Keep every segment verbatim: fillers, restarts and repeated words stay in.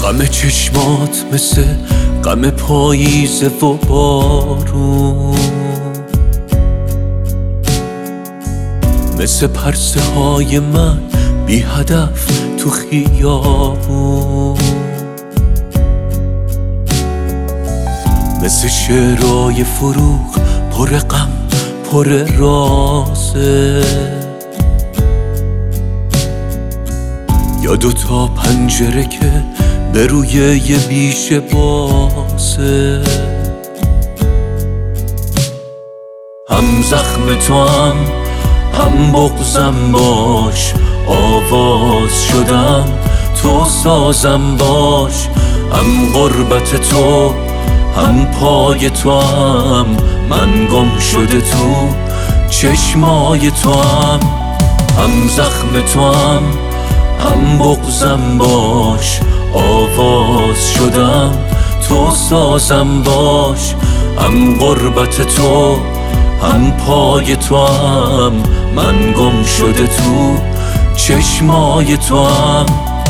غم چشمات مثل غم پاییزه و بارون، مثل پرسه های من بی هدف تو خیابون، مثل شعرهای فروغ پر غم پر رازه، یا دوتا پنجره که به روی یه بیشه بازه. هم زخم تو هم هم بغزم باش، آواز شدم تو سازم باش. هم غربت تو هم پای تو هم من گم شده تو چشمای تو هم. هم زخم تو هم هم بغزم باش، آواز شدم تو سازم باش. هم غربت تو هم پای تو هم من گم شده تو چشمای تو هم.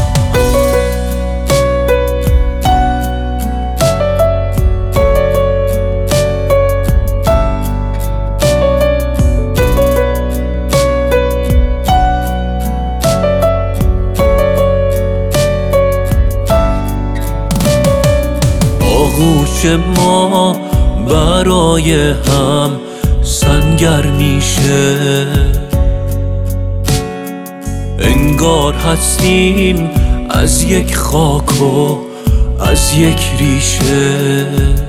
آغوش ما برای هم سنگر میشه، انگار هستیم از یک خاک و از یک ریشه.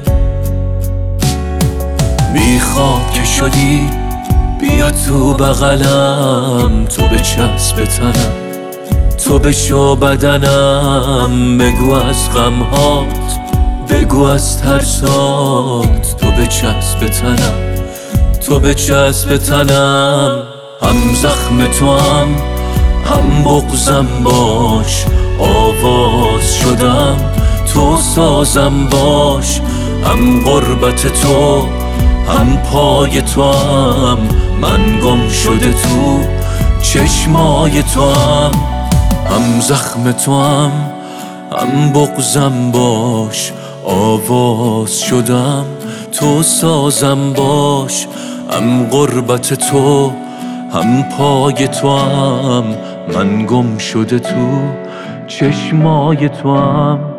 میخوام که شدی بیا تو بغلم، تو بچسب تنم تو بشو بدنم. بگو از غمهات بگو از ترسات، تو بچسب تنم تو بچسب تنم. هم زخم تو هم هم بغزم باش، آواز شدم تو سازم باش. هم غربت تو هم پای تو هم من گم شده تو چشمای تو هم. هم زخم تو هم هم بغزم باش، آواز شدم تو سازم باش. هم غربت تو هم پای تو هم من گم شده تو چشمای تو هم.